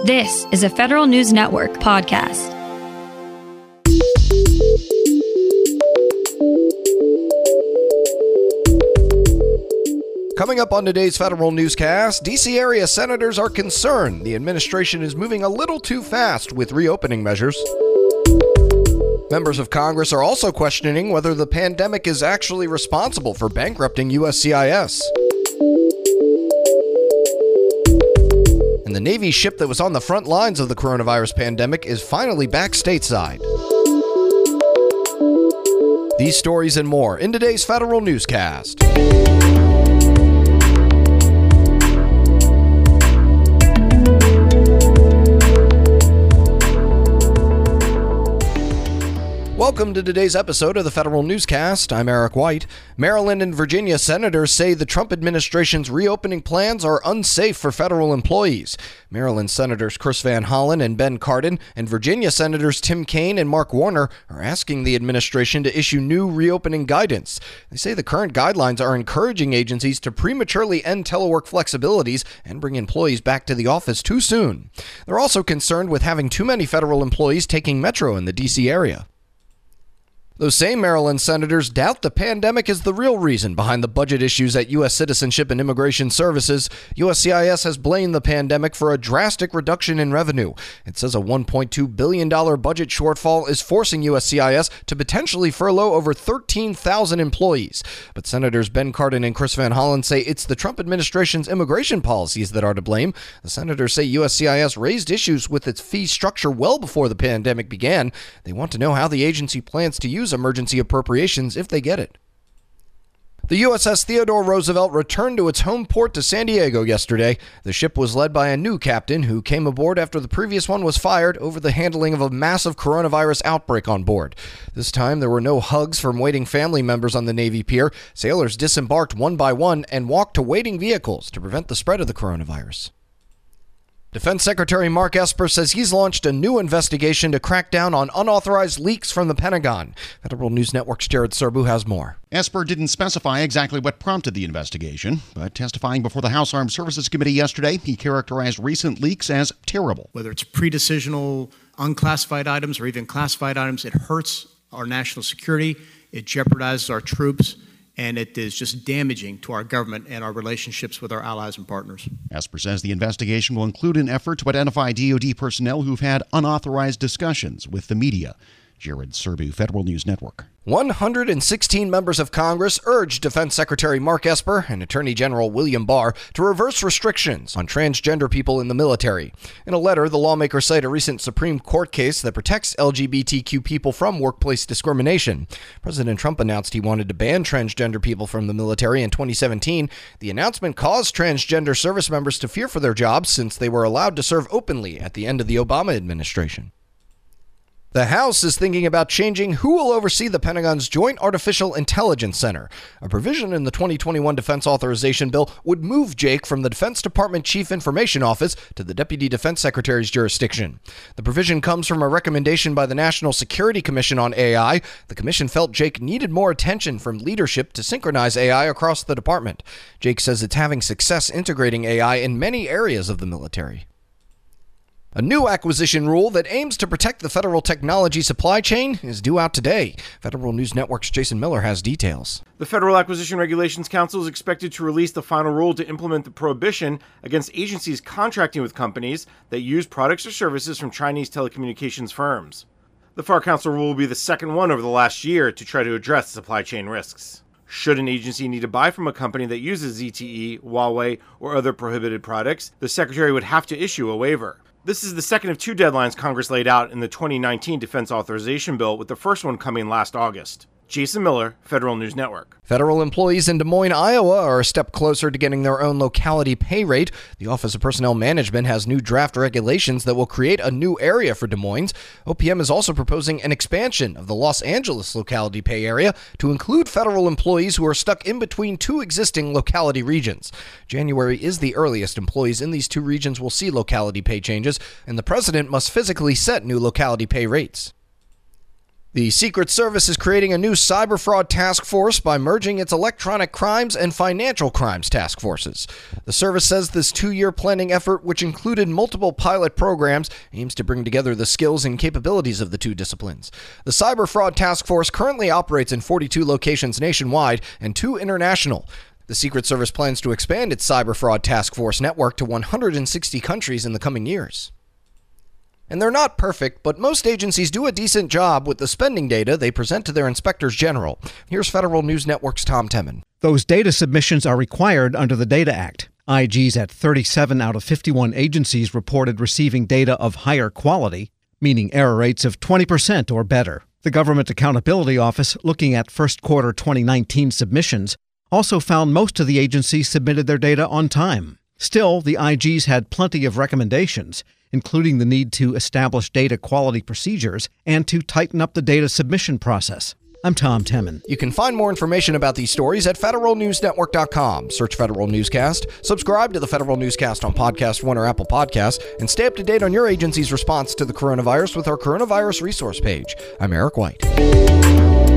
This is a Federal News Network podcast. Coming up on today's Federal Newscast, D.C. area senators are concerned the administration is moving a little too fast with reopening measures. Members of Congress are also questioning whether the pandemic is actually responsible for bankrupting USCIS. And the Navy ship that was on the front lines of the coronavirus pandemic is finally back stateside. These stories and more in today's Federal Newscast. Welcome to today's episode of the Federal Newscast. I'm Eric White. Maryland and Virginia senators say the Trump administration's reopening plans are unsafe for federal employees. Maryland Senators Chris Van Hollen and Ben Cardin and Virginia Senators Tim Kaine and Mark Warner are asking the administration to issue new reopening guidance. They say the current guidelines are encouraging agencies to prematurely end telework flexibilities and bring employees back to the office too soon. They're also concerned with having too many federal employees taking Metro in the D.C. area. Those same Maryland senators doubt the pandemic is the real reason behind the budget issues at U.S. Citizenship and Immigration Services. USCIS has blamed the pandemic for a drastic reduction in revenue. It says a $1.2 billion budget shortfall is forcing USCIS to potentially furlough over 13,000 employees. But Senators Ben Cardin and Chris Van Hollen say it's the Trump administration's immigration policies that are to blame. The senators say USCIS raised issues with its fee structure well before the pandemic began. They want to know how the agency plans to use emergency appropriations if they get it. The USS Theodore Roosevelt returned to its home port to San Diego yesterday. The ship was led by a new captain who came aboard after the previous one was fired over the handling of a massive coronavirus outbreak on board. This time, there were no hugs from waiting family members on the Navy pier. Sailors disembarked one by one and walked to waiting vehicles to prevent the spread of the coronavirus. Defense Secretary Mark Esper says he's launched a new investigation to crack down on unauthorized leaks from the Pentagon. Federal News Network's Jared Serbu has more. Esper didn't specify exactly what prompted the investigation, but testifying before the House Armed Services Committee yesterday, he characterized recent leaks as terrible. Whether it's pre-decisional, unclassified items, or even classified items, it hurts our national security, it jeopardizes our troops, and it is just damaging to our government and our relationships with our allies and partners. Esper says the investigation will include an effort to identify DoD personnel who've had unauthorized discussions with the media. Jared Serbu, Federal News Network. 116 members of Congress urged Defense Secretary Mark Esper and Attorney General William Barr to reverse restrictions on transgender people in the military. In a letter, the lawmakers cite a recent Supreme Court case that protects LGBTQ people from workplace discrimination. President Trump announced he wanted to ban transgender people from the military in 2017. The announcement caused transgender service members to fear for their jobs since they were allowed to serve openly at the end of the Obama administration. The House is thinking about changing who will oversee the Pentagon's Joint Artificial Intelligence Center. A provision in the 2021 Defense Authorization Bill would move JAIC from the Defense Department Chief Information Office to the Deputy Defense Secretary's jurisdiction. The provision comes from a recommendation by the National Security Commission on AI. The commission felt JAIC needed more attention from leadership to synchronize AI across the department. JAIC says it's having success integrating AI in many areas of the military. A new acquisition rule that aims to protect the federal technology supply chain is due out today. Federal News Network's Jason Miller has details. The Federal Acquisition Regulations Council is expected to release the final rule to implement the prohibition against agencies contracting with companies that use products or services from Chinese telecommunications firms. The FAR Council rule will be the second one over the last year to try to address supply chain risks. Should an agency need to buy from a company that uses ZTE, Huawei, or other prohibited products, the Secretary would have to issue a waiver. This is the second of two deadlines Congress laid out in the 2019 Defense Authorization Bill, with the first one coming last August. Jason Miller, Federal News Network. Federal employees in Des Moines, Iowa are a step closer to getting their own locality pay rate. The Office of Personnel Management has new draft regulations that will create a new area for Des Moines. OPM is also proposing an expansion of the Los Angeles locality pay area to include federal employees who are stuck in between two existing locality regions. January is the earliest employees in these two regions will see locality pay changes, and the president must physically set new locality pay rates. The Secret Service is creating a new cyber fraud task force by merging its electronic crimes and financial crimes task forces. The service says this 2-year planning effort, which included multiple pilot programs, aims to bring together the skills and capabilities of the two disciplines. The cyber fraud task force currently operates in 42 locations nationwide and 2 international. The Secret Service plans to expand its cyber fraud task force network to 160 countries in the coming years. And they're not perfect, but most agencies do a decent job with the spending data they present to their inspectors general. Here's Federal News Network's Tom Temin. Those data submissions are required under the Data Act. IGs at 37 out of 51 agencies reported receiving data of higher quality, meaning error rates of 20% or better. The Government Accountability Office, looking at first quarter 2019 submissions, also found most of the agencies submitted their data on time. Still, the IGs had plenty of recommendations, including the need to establish data quality procedures and to tighten up the data submission process. I'm Tom Temin. You can find more information about these stories at federalnewsnetwork.com. Search Federal Newscast, subscribe to the Federal Newscast on Podcast One or Apple Podcasts, and stay up to date on your agency's response to the coronavirus with our coronavirus resource page. I'm Eric White.